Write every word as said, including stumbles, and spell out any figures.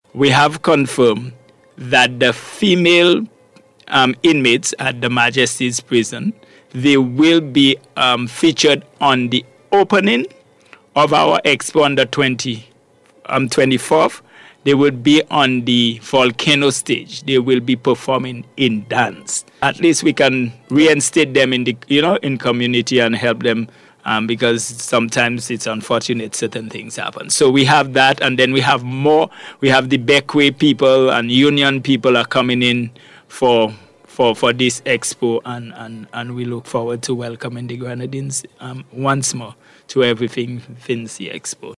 we have confirmed that the female um, inmates at the Majesty's prison, they will be um, featured on the opening of our Expo on the twenty, um, twenty-fourth. They will be on the volcano stage. They will be performing in dance. At least we can reinstate them in the, you know, in community and help them um, because sometimes it's unfortunate certain things happen. So we have that, and then we have more. We have the Beckway people and Union people are coming in for for for this expo, and and and we look forward to welcoming the Grenadines um, once more to Everything Vincy Expo.